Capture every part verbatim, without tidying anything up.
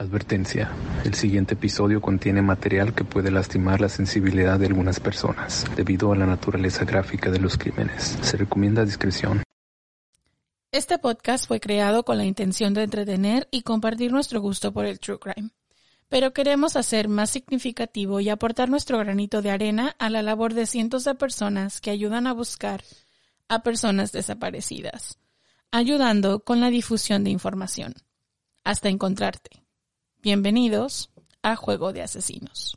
Advertencia: el siguiente episodio contiene material que puede lastimar la sensibilidad de algunas personas debido a la naturaleza gráfica de los crímenes. Se recomienda discreción. Este podcast fue creado con la intención de entretener y compartir nuestro gusto por el true crime, pero queremos hacer más significativo y aportar nuestro granito de arena a la labor de cientos de personas que ayudan a buscar a personas desaparecidas, ayudando con la difusión de información, hasta encontrarte. Bienvenidos a Juego de Asesinos.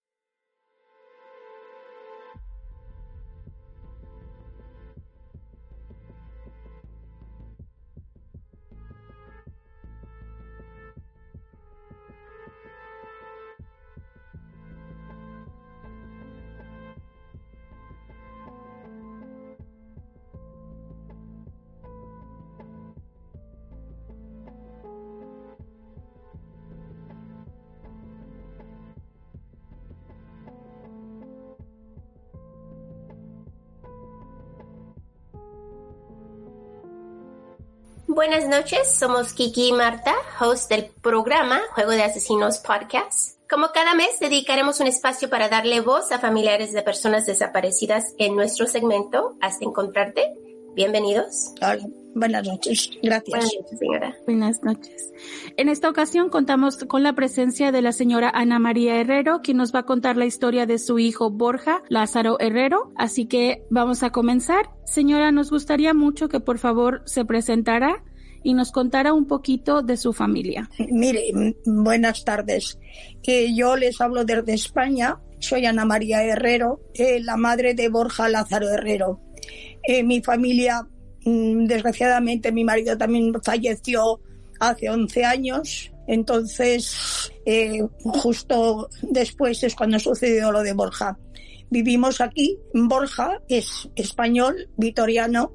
Buenas noches, somos Kiki y Marta, host del programa Juego de Asesinos Podcast. Como cada mes, dedicaremos un espacio para darle voz a familiares de personas desaparecidas en nuestro segmento Hasta Encontrarte. Bienvenidos. Hola, buenas noches. Gracias. Buenas noches, señora. Buenas noches. En esta ocasión contamos con la presencia de la señora Ana María Herrero, quien nos va a contar la historia de su hijo Borja Lázaro Herrero. Así que vamos a comenzar. Señora, nos gustaría mucho que por favor se presentara y nos contara un poquito de su familia. Mire, buenas tardes. Eh, yo les hablo desde España. Soy Ana María Herrero, eh, la madre de Borja Lázaro Herrero. Eh, mi familia, desgraciadamente, mi marido también falleció hace once años. Entonces, eh, justo después es cuando sucedió lo de Borja. Vivimos aquí. Borja es español, vitoriano,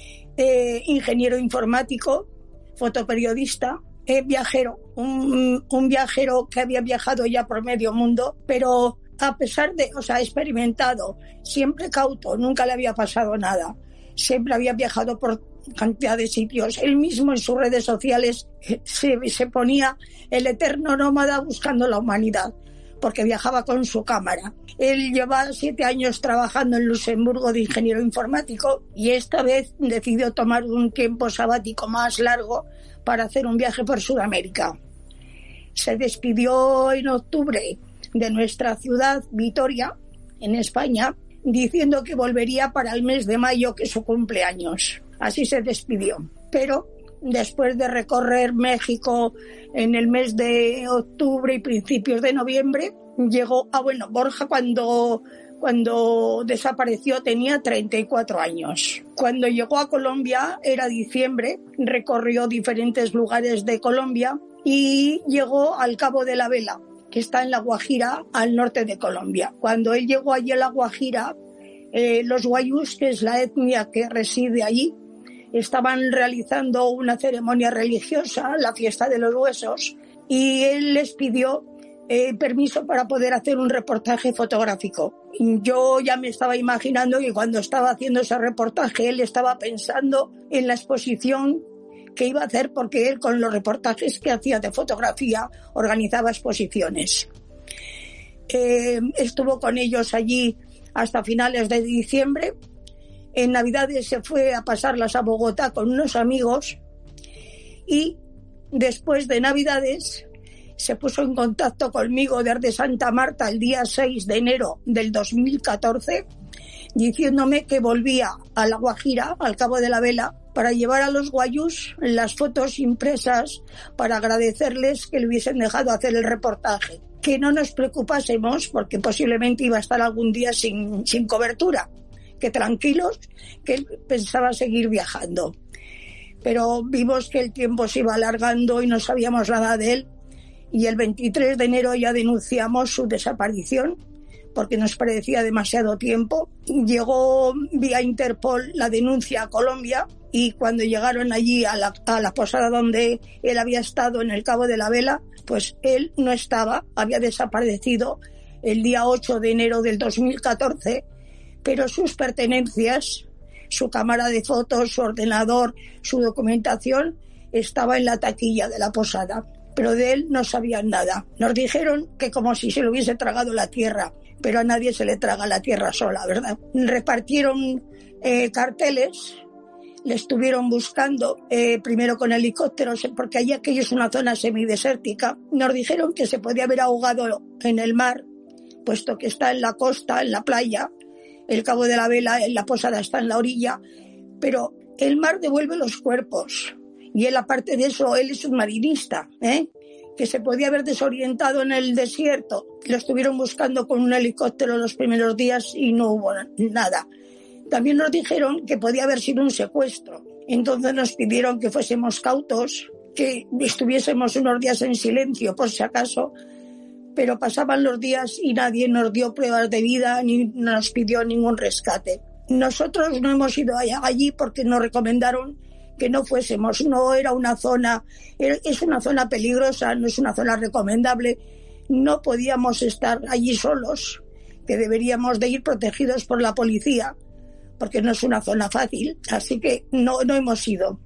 eh, ingeniero informático, fotoperiodista, eh, viajero, un, un viajero que había viajado ya por medio mundo, pero a pesar de, o sea, experimentado, siempre cauto, nunca le había pasado nada, siempre había viajado por cantidad de sitios. Él mismo en sus redes sociales se, se ponía el eterno nómada buscando la humanidad, porque viajaba con su cámara. Él lleva siete años trabajando en Luxemburgo de ingeniero informático y esta vez decidió tomar un tiempo sabático más largo para hacer un viaje por Sudamérica. Se despidió en octubre de nuestra ciudad, Vitoria, en España, diciendo que volvería para el mes de mayo, que es su cumpleaños. Así se despidió. Pero después de recorrer México en el mes de octubre y principios de noviembre, llegó, ah bueno, Borja cuando, cuando desapareció tenía treinta y cuatro años. Cuando llegó a Colombia era diciembre, recorrió diferentes lugares de Colombia y llegó al Cabo de la Vela, que está en La Guajira, al norte de Colombia. Cuando él llegó allí a La Guajira, eh, los guayús, que es la etnia que reside allí, estaban realizando una ceremonia religiosa, la fiesta de los huesos, y él les pidió eh, permiso para poder hacer un reportaje fotográfico. Yo ya me estaba imaginando que cuando estaba haciendo ese reportaje él estaba pensando en la exposición que iba a hacer, porque él con los reportajes que hacía de fotografía organizaba exposiciones. Eh, estuvo con ellos allí hasta finales de diciembre. En Navidades se fue a pasarlas a Bogotá con unos amigos y después de Navidades se puso en contacto conmigo desde Santa Marta el día seis de enero del dos mil catorce, diciéndome que volvía a La Guajira, al Cabo de la Vela, para llevar a los guayús las fotos impresas para agradecerles que le hubiesen dejado hacer el reportaje. Que no nos preocupásemos porque posiblemente iba a estar algún día sin, sin cobertura. Que tranquilos, que él pensaba seguir viajando. Pero vimos que el tiempo se iba alargando y no sabíamos nada de él. Y el veintitrés de enero ya denunciamos su desaparición porque nos parecía demasiado tiempo. Llegó vía Interpol la denuncia a Colombia y cuando llegaron allí a la, a la posada donde él había estado en el Cabo de la Vela, pues él no estaba, había desaparecido el día ocho de enero del dos mil catorce, pero sus pertenencias, su cámara de fotos, su ordenador, su documentación, estaba en la taquilla de la posada. pero de él no sabían nada. Nos dijeron que como si se lo hubiese tragado la tierra, pero a nadie se le traga la tierra sola, ¿verdad? Repartieron eh, carteles, le estuvieron buscando, eh, primero con helicópteros, porque allí aquello es una zona semidesértica. Nos dijeron que se podía haber ahogado en el mar, puesto que está en la costa, en la playa, el Cabo de la Vela, en la Posada está en la orilla, pero el mar devuelve los cuerpos. Y él, aparte de eso, él es un marinista, ¿eh? que se podía haber desorientado en el desierto. Lo estuvieron buscando con un helicóptero los primeros días y no hubo nada. También nos dijeron que podía haber sido un secuestro. Entonces nos pidieron que fuésemos cautos, que estuviésemos unos días en silencio, por si acaso. Pero pasaban los días y nadie nos dio pruebas de vida ni nos pidió ningún rescate. Nosotros no hemos ido allí porque nos recomendaron que no fuésemos. No era una zona, es una zona peligrosa, no es una zona recomendable. No podíamos estar allí solos, que deberíamos de ir protegidos por la policía, porque no es una zona fácil, así que no, no hemos ido.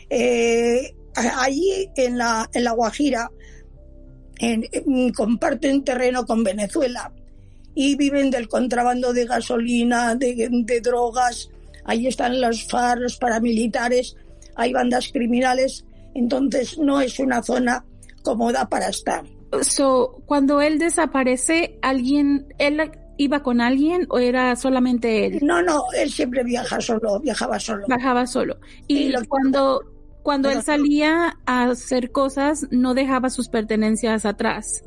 Eh, allí en la, en la Guajira en, en, comparten terreno con Venezuela y viven del contrabando de gasolina, de, de drogas. Ahí están los F A R, los paramilitares, hay bandas criminales, entonces no es una zona cómoda para estar. So, cuando él desaparece, ¿alguien, él iba con alguien o era solamente él? No, no, él siempre viaja solo, viajaba solo. Viajaba solo. Y lo, cuando, cuando él salía a hacer cosas, no dejaba sus pertenencias atrás.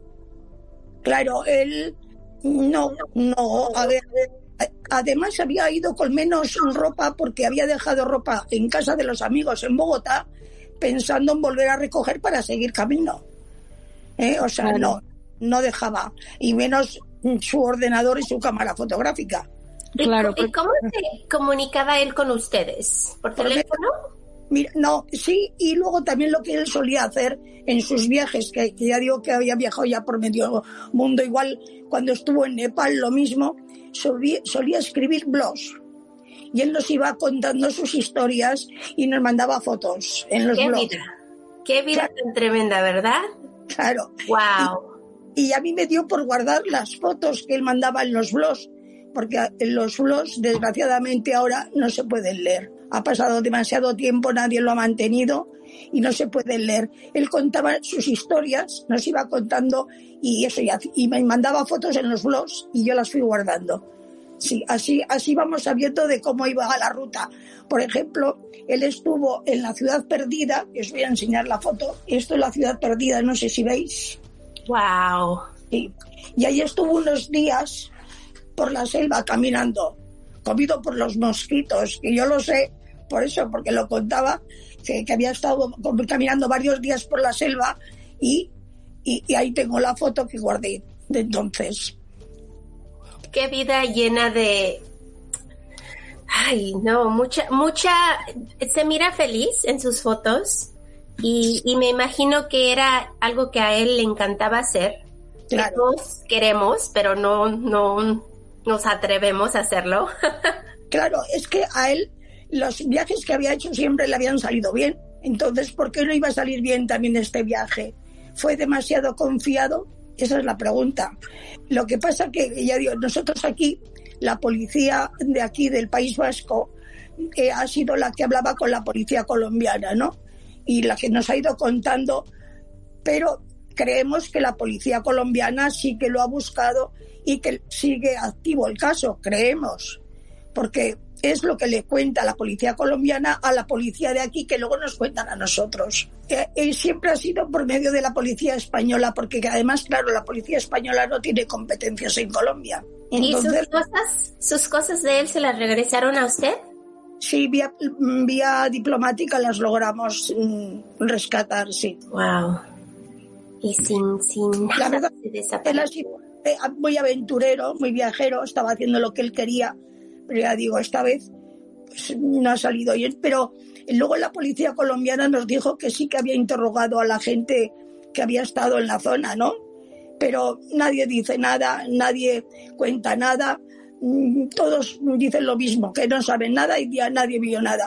Claro, él no, no, a ver, además había ido con menos ropa porque había dejado ropa en casa de los amigos en Bogotá, pensando en volver a recoger para seguir camino. ¿Eh? O sea, claro. no, no dejaba, y menos su ordenador y su cámara fotográfica. Claro. ¿Y cómo se comunicaba él con ustedes? ¿Por teléfono? Mira, no, sí, y luego también lo que él solía hacer en sus viajes, que, que ya digo que había viajado ya por medio mundo, igual cuando estuvo en Nepal lo mismo, solía, solía escribir blogs. Y él nos iba contando sus historias y nos mandaba fotos en los Qué blogs. Vida. Qué vida claro. Tan tremenda, ¿verdad? Claro. Wow. Y, y a mí me dio por guardar las fotos que él mandaba en los blogs, porque en los blogs, desgraciadamente, ahora no se pueden leer. Ha pasado demasiado tiempo, nadie lo ha mantenido y no se pueden leer. Él contaba sus historias, nos iba contando y eso, y me mandaba fotos en los blogs y yo las fui guardando. Sí, así, así vamos sabiendo de cómo iba a la ruta. Por ejemplo, él estuvo en la Ciudad Perdida, os voy a enseñar la foto. Esto es la Ciudad Perdida, no sé si veis. Wow. Sí. Y ahí estuvo unos días por la selva caminando, comido por los mosquitos, que yo lo sé, por eso, porque lo contaba, que, que había estado caminando varios días por la selva y, y, y ahí tengo la foto que guardé de entonces. Qué vida llena de... Ay, no, mucha, mucha... Se mira feliz en sus fotos y, y me imagino que era algo que a él le encantaba hacer. Claro. Que todos queremos, pero no, no nos atrevemos a hacerlo. Claro, es que a él los viajes que había hecho siempre le habían salido bien. Entonces, ¿por qué no iba a salir bien también este viaje? ¿Fue demasiado confiado? Esa es la pregunta. Lo que pasa que, ya digo, nosotros aquí, la policía de aquí del País Vasco, eh, ha sido la que hablaba con la policía colombiana, ¿no? Y la que nos ha ido contando, pero creemos que la policía colombiana sí que lo ha buscado y que sigue activo el caso, creemos, porque es lo que le cuenta la policía colombiana a la policía de aquí, que luego nos cuentan a nosotros. Eh, eh, siempre ha sido por medio de la policía española, porque además, claro, la policía española no tiene competencias en Colombia. Entonces, ¿y sus cosas, sus cosas de él se las regresaron a usted? Sí, vía, vía diplomática las logramos mm, rescatar, sí. Wow. Y sin, sin la verdad, él ha sido muy aventurero, muy viajero, estaba haciendo lo que él quería, pero ya digo, esta vez pues, no ha salido bien. Pero luego la policía colombiana nos dijo que sí que había interrogado a la gente que había estado en la zona, ¿no? Pero nadie dice nada, nadie cuenta nada, todos dicen lo mismo, que no saben nada y ya nadie vio nada.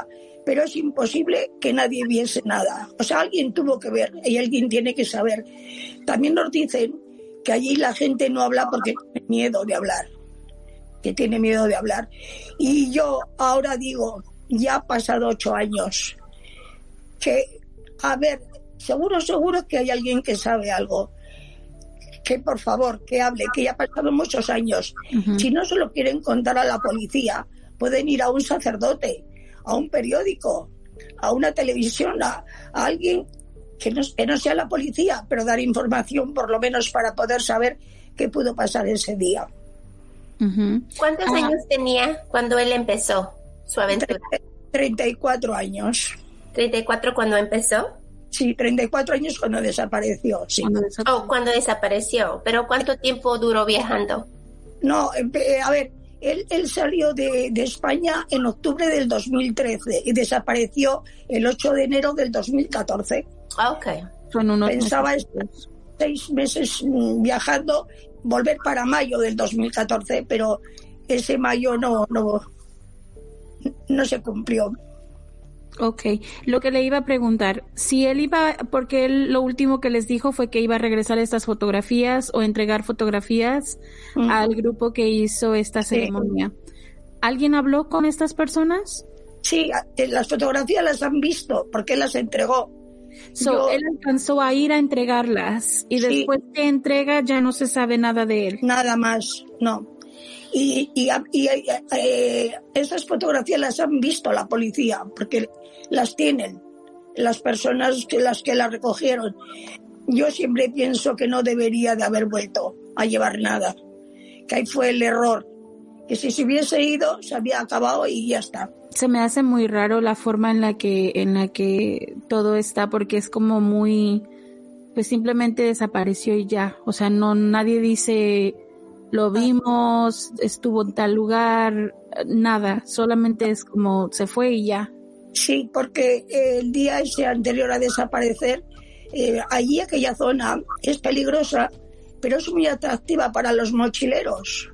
pero es imposible que nadie viese nada. O sea, alguien tuvo que ver y alguien tiene que saber. También nos dicen que allí la gente no habla porque tiene miedo de hablar, que tiene miedo de hablar. Y yo ahora digo, ya ha pasado ocho años, que, a ver, seguro, seguro que hay alguien que sabe algo. Que por favor, que hable, que ya han pasado muchos años. Uh-huh. Si no se lo quieren contar a la policía, pueden ir a un sacerdote, a un periódico, a una televisión, a, a alguien que no, que no sea la policía, pero dar información por lo menos para poder saber qué pudo pasar ese día. Uh-huh. ¿Cuántos ah. años tenía cuando él empezó su aventura? treinta y cuatro años. ¿treinta y cuatro cuando empezó? Sí, treinta y cuatro años cuando desapareció, sí. Cuando desapareció. Oh, cuando desapareció. ¿Pero cuánto tiempo duró viajando? No, eh, a ver, él, él salió de, de España en octubre del dos mil trece y desapareció el ocho de enero del dos mil catorce. Ah, ok. Son unos Pensaba estar seis meses viajando, volver para mayo del dos mil catorce, pero ese mayo no, no, no se cumplió. Ok, lo que le iba a preguntar, si él iba, porque él lo último que les dijo fue que iba a regresar estas fotografías o entregar fotografías uh-huh. al grupo que hizo esta sí. ceremonia. ¿Alguien habló con estas personas? Sí, las fotografías las han visto porque él las entregó. So, Yo, él alcanzó a ir a entregarlas y sí. después de entrega ya no se sabe nada de él. Nada más, no. Y, y, y eh, esas fotografías las han visto la policía porque las tienen las personas que las que las recogieron. Yo siempre pienso que no debería de haber vuelto a llevar nada, que ahí fue el error, que si se hubiese ido se había acabado y ya está. Se me hace muy raro la forma en la que en la que todo está, porque es como muy, pues simplemente desapareció y ya, o sea, no nadie dice lo vimos, estuvo en tal lugar, nada, solamente es como se fue y ya. Sí, porque el día ese anterior a desaparecer, eh, allí aquella zona es peligrosa, pero es muy atractiva para los mochileros.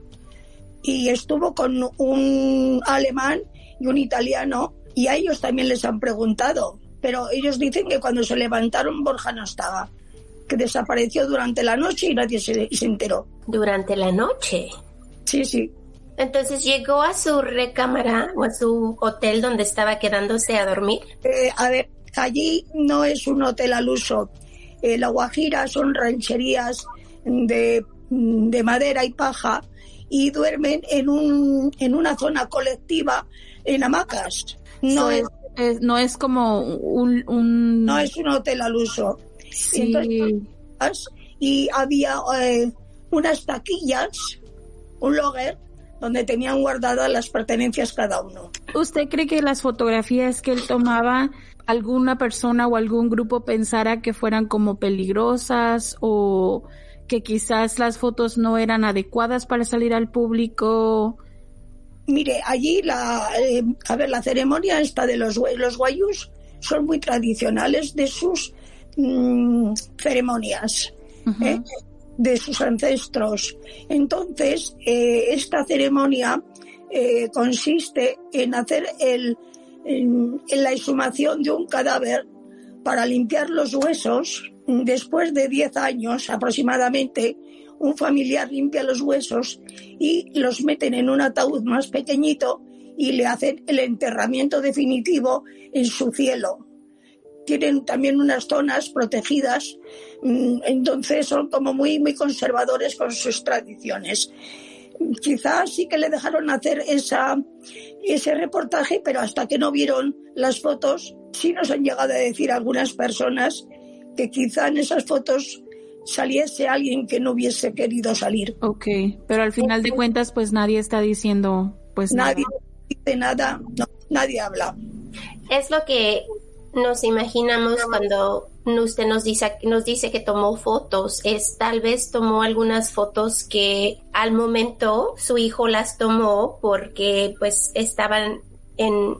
Y estuvo con un alemán y un italiano, y a ellos también les han preguntado, pero ellos dicen que cuando se levantaron Borja no estaba, que desapareció durante la noche y nadie se, se enteró. ¿Durante la noche? Sí, sí. Entonces, ¿llegó a su recámara o a su hotel donde estaba quedándose a dormir? Eh, a ver, allí no es un hotel al uso. Eh, La Guajira son rancherías de, de madera y paja y duermen en un en una zona colectiva en hamacas. No, so es, es, no es como un, un... No es un hotel al uso. Sí. Entonces, y había eh, unas taquillas, un locker, donde tenían guardadas las pertenencias cada uno. ¿Usted cree que las fotografías que él tomaba, alguna persona o algún grupo pensara que fueran como peligrosas o que quizás las fotos no eran adecuadas para salir al público? Mire, allí la, eh, a ver, la ceremonia esta de los, los guayús son muy tradicionales de sus mmm, ceremonias. Uh-huh. ¿eh? De sus ancestros. Entonces, eh, esta ceremonia eh, consiste en hacer el, en, en la exhumación de un cadáver para limpiar los huesos. Después de diez años aproximadamente, un familiar limpia los huesos y los meten en un ataúd más pequeñito y le hacen el enterramiento definitivo en su cielo. Tienen también unas zonas protegidas, entonces son como muy, muy conservadores con sus tradiciones. Quizás sí que le dejaron hacer esa, ese reportaje, pero hasta que no vieron las fotos, sí nos han llegado a decir algunas personas que quizá en esas fotos saliese alguien que no hubiese querido salir. Ok, pero al final de cuentas pues nadie está diciendo pues nadie nada. dice nada, no, nadie habla. Es lo que nos imaginamos cuando usted nos dice, nos dice que tomó fotos, es tal vez tomó algunas fotos que al momento su hijo las tomó porque pues estaban en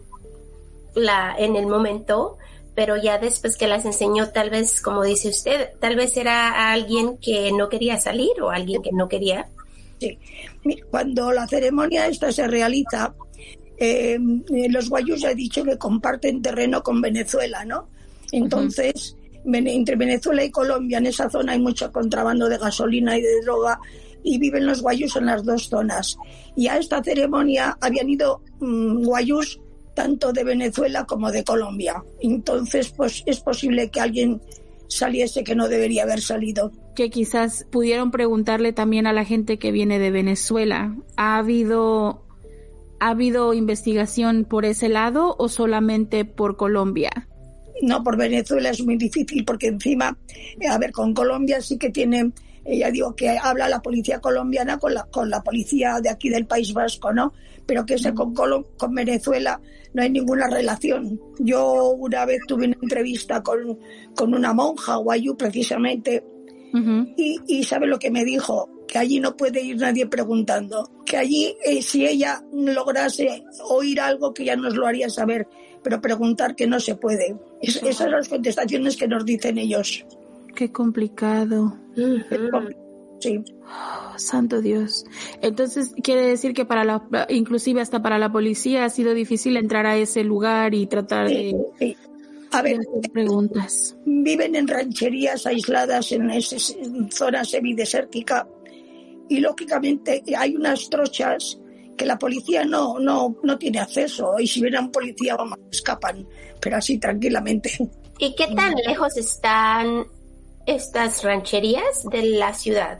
la en el momento, pero ya después que las enseñó, tal vez, como dice usted, tal vez era alguien que no quería salir o alguien que no quería. Sí. Cuando la ceremonia esta se realiza, eh, los guayús ya he dicho que comparten terreno con Venezuela, ¿no? Entonces, uh-huh. entre Venezuela y Colombia, en esa zona hay mucho contrabando de gasolina y de droga, y viven los guayús en las dos zonas. Y a esta ceremonia habían ido mmm, guayús tanto de Venezuela como de Colombia. Entonces, pues es posible que alguien saliese que no debería haber salido. Que quizás pudieron preguntarle también a la gente que viene de Venezuela, ¿ha habido, ¿ha habido investigación por ese lado o solamente por Colombia? No, por Venezuela es muy difícil porque encima, a ver, con Colombia sí que tiene, ya digo, que habla la policía colombiana con la, con la policía de aquí del País Vasco, ¿no? Pero que ese con, Colom- con Venezuela no hay ninguna relación. Yo una vez tuve una entrevista con, con una monja guayú precisamente, uh-huh. y, y ¿sabe lo que me dijo? Que allí no puede ir nadie preguntando, que allí eh, si ella lograse oír algo que ya nos lo haría saber, pero preguntar que no se puede. Es, esas son las contestaciones que nos dicen ellos. Qué complicado. Uh-huh. Sí. Oh, santo Dios. Entonces quiere decir que para la, inclusive hasta para la policía ha sido difícil entrar a ese lugar y tratar sí, de, sí. A ver, de hacer preguntas. Viven en rancherías aisladas en, ese, en zona semidesértica y lógicamente hay unas trochas que la policía no, no, no tiene acceso, y si viene un policía vamos, escapan, pero así tranquilamente. ¿Y qué tan lejos están estas rancherías de la ciudad?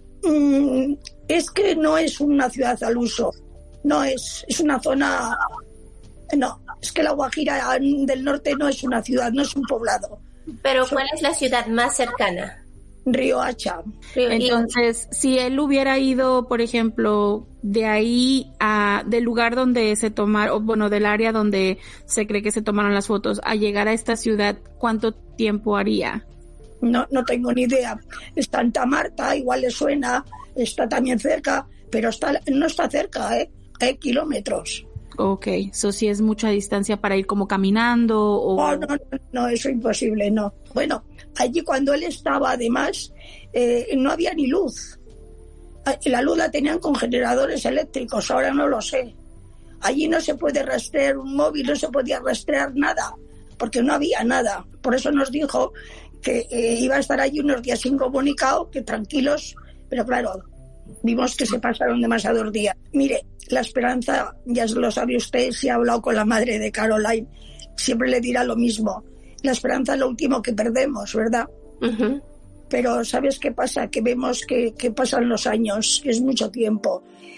Mm, es que no es una ciudad al uso, no es, es una zona, no, es que la Guajira del Norte no es una ciudad, no es un poblado. Pero ¿cuál es la ciudad más cercana? Riohacha. Entonces, si él hubiera ido, por ejemplo, de ahí a, del lugar donde se tomaron, bueno, del área donde se cree que se tomaron las fotos, a llegar a esta ciudad, ¿cuánto tiempo haría? No, no tengo ni idea. Santa Marta, igual le suena, está también cerca, pero está, no está cerca, ¿eh? Hay kilómetros. Ok, eso sí es mucha distancia para ir como caminando o... Oh, no, no, no, eso es imposible, no. Bueno, allí cuando él estaba, además, eh, no había ni luz. La luz la tenían con generadores eléctricos, ahora no lo sé. Allí no se puede rastrear un móvil, no se podía rastrear nada, porque no había nada. Por eso nos dijo que eh, iba a estar allí unos días incomunicado, que tranquilos, pero claro, vimos que se pasaron demasiados días. Mire, la esperanza, ya lo sabe usted, si ha hablado con la madre de Caroline, siempre le dirá lo mismo. La esperanza es lo último que perdemos, ¿verdad? Uh-huh. Pero ¿sabes qué pasa? Que vemos que, que pasan los años, es mucho tiempo.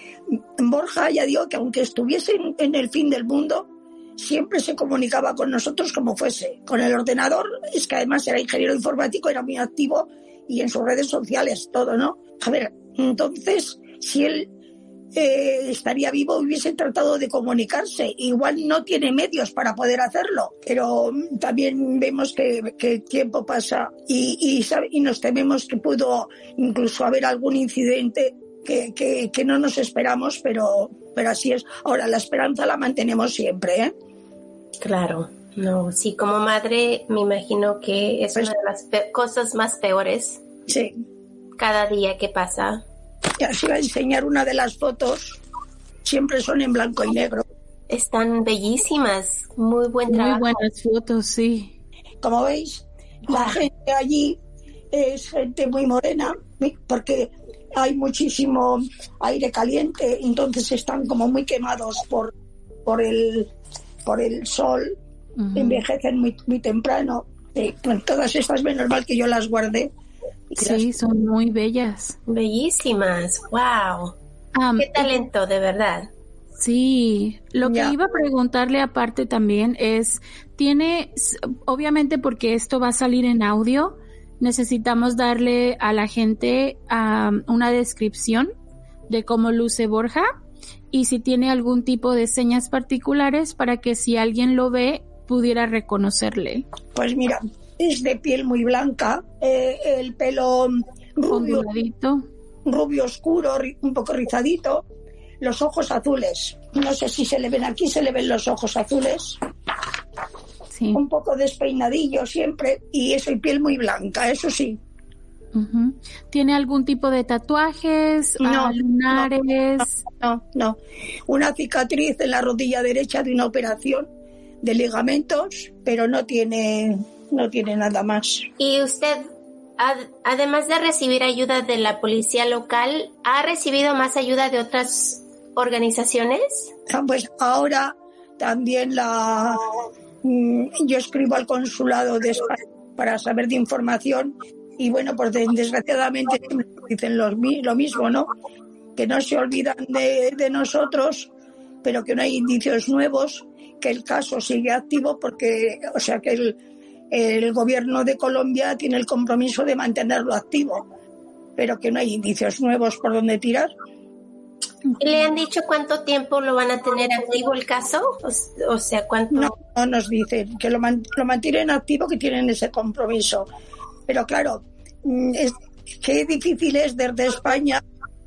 Borja, ya digo que aunque estuviese en, en el fin del mundo, siempre se comunicaba con nosotros como fuese. Con el ordenador, es que además era ingeniero informático, era muy activo, y en sus redes sociales, todo, ¿no? A ver, entonces, si él eh, estaría vivo, hubiese tratado de comunicarse. Igual no tiene medios para poder hacerlo, pero también vemos que, que el tiempo pasa y, y, sabe, y nos tememos que pudo incluso haber algún incidente que, que, que no nos esperamos, pero, pero así es. Ahora, la esperanza la mantenemos siempre, ¿eh? Claro. No, sí, como madre me imagino que es pues, una de las pe- cosas más peores. Sí. Cada día que pasa. Ya os iba a enseñar una de las fotos. Siempre son en blanco y negro. Están bellísimas. Muy buen trabajo. Muy buenas fotos, sí. Como veis, wow. La gente allí es gente muy morena, porque hay muchísimo aire caliente, entonces están como muy quemados por, por, el, por el sol. Uh-huh. Envejecen muy, muy temprano. Eh, bueno, todas estas, menos mal que yo las guardé. Sí, las... son muy bellas. Bellísimas, wow. Um, Qué talento, de verdad. Sí, lo que yeah. iba a preguntarle aparte también es, tiene, obviamente porque esto va a salir en audio, necesitamos darle a la gente um, una descripción de cómo luce Borja y si tiene algún tipo de señas particulares para que si alguien lo ve pudiera reconocerle. Pues mira, es de piel muy blanca, eh, el pelo rubio, rubio oscuro, un poco rizadito, los ojos azules. No sé si se le ven aquí, se le ven los ojos azules. Sí. Un poco despeinadillo siempre y eso, y piel muy blanca, eso sí. Uh-huh. ¿Tiene algún tipo de tatuajes, no, uh, lunares? No, no, no. Una cicatriz en la rodilla derecha de una operación de ligamentos, pero no tiene, no tiene nada más. ¿Y usted, ad- además de recibir ayuda de la policía local, ha recibido más ayuda de otras organizaciones? Pues ahora también la mm, yo escribo al consulado de España para saber de información. Y bueno, pues desgraciadamente dicen los, lo mismo, ¿no? Que no se olvidan de, de nosotros, pero que no hay indicios nuevos, que el caso sigue activo porque, o sea, que el, el gobierno de Colombia tiene el compromiso de mantenerlo activo, pero que no hay indicios nuevos por donde tirar. ¿Le han dicho cuánto tiempo lo van a tener activo el caso? O, o sea, ¿cuánto? No, no nos dicen que lo, man, lo mantienen activo, que tienen ese compromiso. Pero claro, es, qué difícil es desde España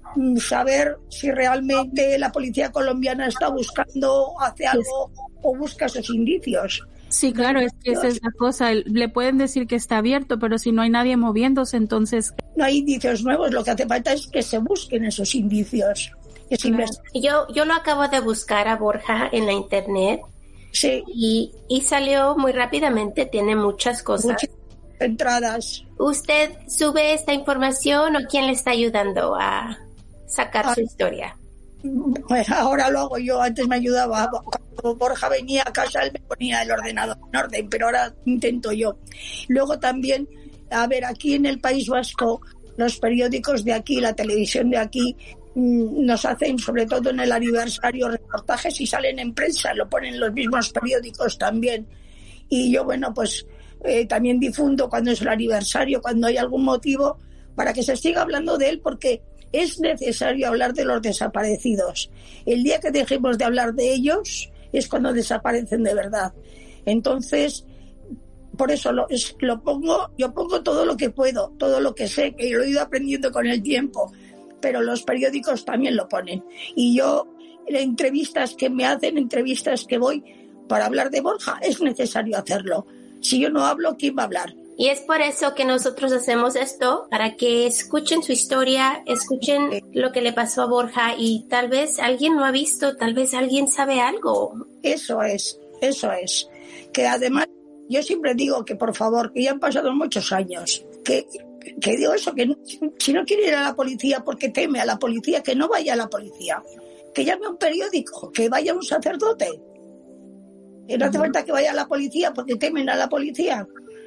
saber si realmente la policía colombiana está buscando, hace algo o busca esos indicios. Sí, claro, es que esa es la cosa. Le pueden decir que está abierto, pero si no hay nadie moviéndose, entonces... No hay indicios nuevos, lo que hace falta es que se busquen esos indicios. Es claro. Yo, yo lo acabo de buscar a Borja en la internet. Sí. Y, y salió muy rápidamente, tiene muchas cosas. Muchas entradas. ¿Usted sube esta información o quién le está ayudando a sacar ah, su historia? Pues ahora lo hago yo, antes me ayudaba. Cuando Borja venía a casa, él me ponía el ordenador en orden, pero ahora intento yo. Luego también, a ver, aquí en el País Vasco, los periódicos de aquí, la televisión de aquí, nos hacen, sobre todo en el aniversario, reportajes y salen en prensa, lo ponen los mismos periódicos también. Y yo, bueno, pues eh, también difundo cuando es el aniversario, cuando hay algún motivo, para que se siga hablando de él, porque es necesario hablar de los desaparecidos. El día que dejemos de hablar de ellos es cuando desaparecen de verdad. Entonces, por eso lo, es, lo pongo, yo pongo todo lo que puedo, todo lo que sé, que lo he ido aprendiendo con el tiempo, pero los periódicos también lo ponen. Y yo, en entrevistas que me hacen, entrevistas que voy para hablar de Borja, es necesario hacerlo. Si yo no hablo, ¿quién va a hablar? Y es por eso que nosotros hacemos esto, para que escuchen su historia, escuchen sí. lo que le pasó a Borja, y tal vez alguien lo ha visto, tal vez alguien sabe algo. Eso es, eso es. Que además, yo siempre digo que por favor, que ya han pasado muchos años, que, que digo eso, que si no quiere ir a la policía porque teme a la policía, que no vaya a la policía, que llame a un periódico, que vaya a un sacerdote. Que no hace falta que vaya a la policía porque temen a la policía.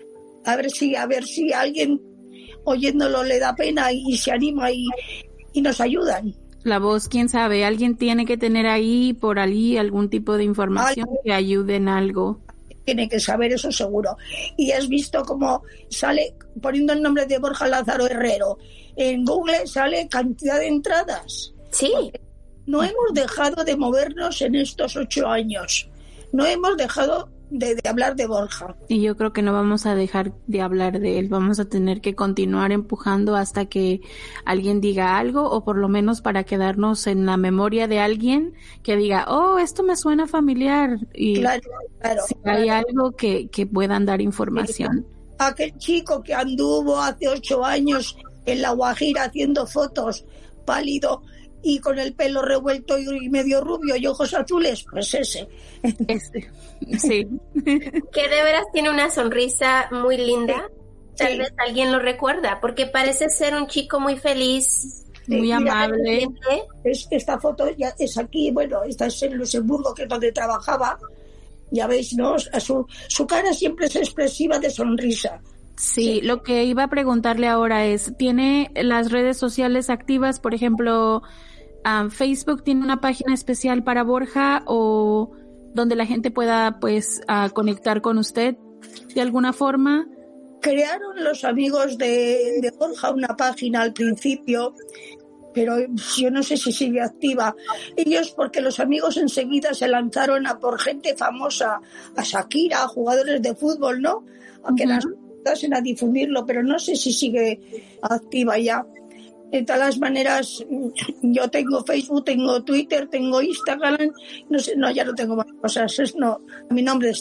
A ver si, a ver si alguien oyéndolo le da pena y, y se anima y, y nos ayudan. La voz, quién sabe, alguien tiene que tener ahí, por allí, algún tipo de información Ay, que ayude en algo. Tiene que saber, eso seguro. Y has visto cómo sale, poniendo el nombre de Borja Lázaro Herrero, en Google sale cantidad de entradas. Sí. Porque no hemos dejado de movernos en estos ocho años. No hemos dejado de, de hablar de Borja. Y yo creo que no vamos a dejar de hablar de él. Vamos a tener que continuar empujando hasta que alguien diga algo, o por lo menos para quedarnos en la memoria de alguien que diga, oh, esto me suena familiar. Y claro, claro, si claro. hay algo que, que puedan dar información. Aquel chico que anduvo hace ocho años en La Guajira haciendo fotos, pálido y con el pelo revuelto y medio rubio y ojos azules, pues ese. Ese, sí. Que de veras tiene una sonrisa muy linda. Tal sí. vez alguien lo recuerda, porque parece ser un chico muy feliz, muy sí, amable. Es, esta foto ya es aquí, bueno, esta es en Luxemburgo, que es donde trabajaba. Ya veis, ¿no? Su, su cara siempre es expresiva de sonrisa. Sí, sí, lo que iba a preguntarle ahora es, ¿tiene las redes sociales activas? Por ejemplo, um, Facebook tiene una página especial para Borja, o donde la gente pueda, pues, uh, conectar con usted de alguna forma. Crearon los amigos de, de Borja una página al principio, pero yo no sé si sigue activa. Ellos, porque los amigos enseguida se lanzaron a por gente famosa, a Shakira, a jugadores de fútbol, ¿no? A que uh-huh. las a difundirlo, pero no sé si sigue activa ya. De todas maneras, yo tengo Facebook, tengo Twitter, tengo Instagram, no sé, no, ya no tengo más cosas, es, no, mi nombre está.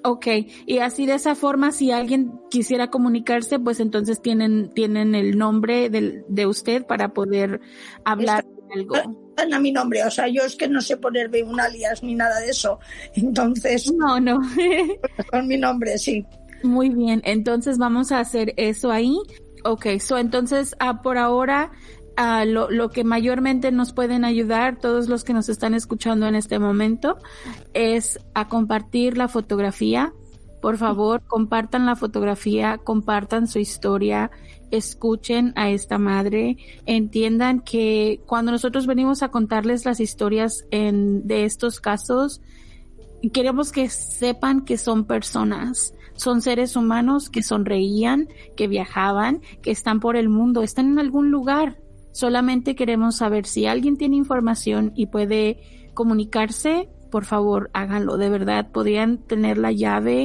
Ok, y así de esa forma, si alguien quisiera comunicarse, pues entonces tienen tienen el nombre del, de usted para poder hablar de algo. Están a mi nombre, o sea, yo es que no sé ponerme un alias ni nada de eso, entonces... No, no. Con mi nombre, sí. Muy bien, entonces vamos a hacer eso ahí. Ok, so entonces ah, por ahora... Uh, lo, lo que mayormente nos pueden ayudar todos los que nos están escuchando en este momento es a compartir la fotografía. Por favor, compartan la fotografía, compartan su historia, escuchen a esta madre, entiendan que cuando nosotros venimos a contarles las historias en, de estos casos, queremos que sepan que son personas. Son seres humanos que sonreían, que viajaban, que están por el mundo, están en algún lugar. Solamente queremos saber si alguien tiene información y puede comunicarse, por favor, háganlo. De verdad, podrían tener la llave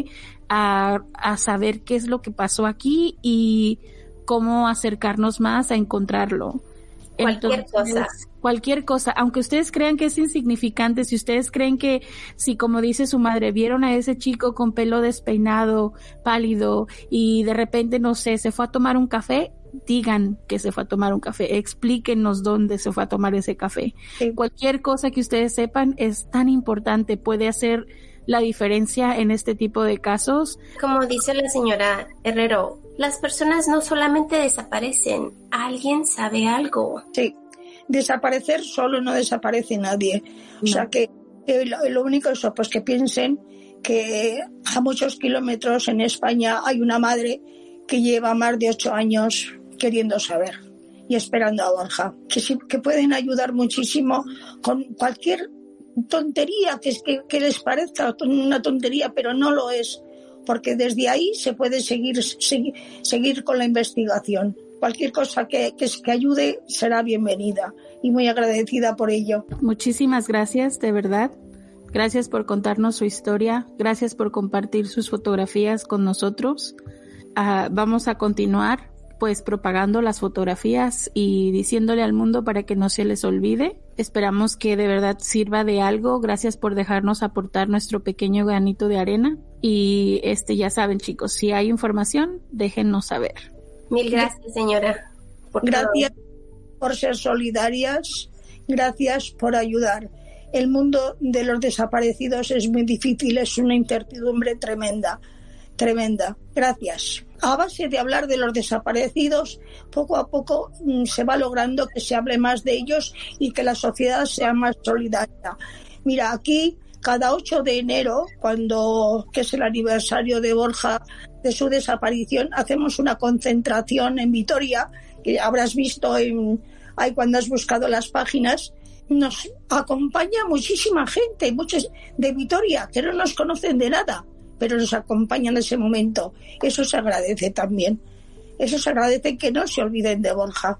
a, a saber qué es lo que pasó aquí y cómo acercarnos más a encontrarlo. Cualquier Entonces, cosa. Cualquier cosa, aunque ustedes crean que es insignificante, si ustedes creen que, si como dice su madre, vieron a ese chico con pelo despeinado, pálido, y de repente, no sé, se fue a tomar un café, digan que se fue a tomar un café, explíquenos dónde se fue a tomar ese café. Sí. Cualquier cosa que ustedes sepan es tan importante, puede hacer la diferencia en este tipo de casos. Como dice la señora Herrero, las personas no solamente desaparecen, alguien sabe algo. Sí, desaparecer solo no desaparece nadie. O No. sea que eh, lo, lo único es pues que piensen que a muchos kilómetros en España hay una madre que lleva más de ocho años queriendo saber y esperando a Borja, que sí, que pueden ayudar muchísimo con cualquier tontería que, que, que les parezca una tontería, pero no lo es, porque desde ahí se puede seguir, seguir, seguir con la investigación. Cualquier cosa que, que, que ayude será bienvenida y muy agradecida por ello. Muchísimas gracias, de verdad. Gracias por contarnos su historia. Gracias por compartir sus fotografías con nosotros. Uh, vamos a continuar pues propagando las fotografías y diciéndole al mundo para que no se les olvide. Esperamos que de verdad sirva de algo. Gracias por dejarnos aportar nuestro pequeño granito de arena. Y este ya saben, chicos, si hay información, déjennos saber. Mil gracias, señora. Por gracias todo. por ser solidarias, gracias por ayudar. El mundo de los desaparecidos es muy difícil, es una incertidumbre tremenda, tremenda. Gracias. A base de hablar de los desaparecidos, poco a poco mmm, se va logrando que se hable más de ellos y que la sociedad sea más solidaria. Mira, aquí cada ocho de enero, cuando que es el aniversario de Borja, de su desaparición, hacemos una concentración en Vitoria, que habrás visto en, ahí cuando has buscado las páginas. Nos acompaña muchísima gente, muchos de Vitoria, que no nos conocen de nada, pero nos acompañan en ese momento. Eso se agradece también. Eso se agradece, que no se olviden de Borja.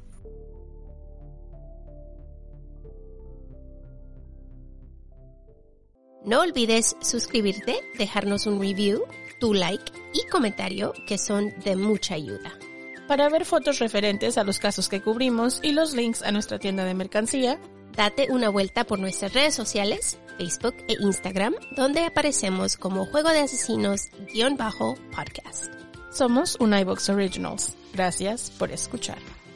No olvides suscribirte, dejarnos un review, tu like y comentario, que son de mucha ayuda. Para ver fotos referentes a los casos que cubrimos y los links a nuestra tienda de mercancía, date una vuelta por nuestras redes sociales, Facebook e Instagram, donde aparecemos como Juego de Asesinos-podcast. somos un iVox Originals. Gracias por escuchar.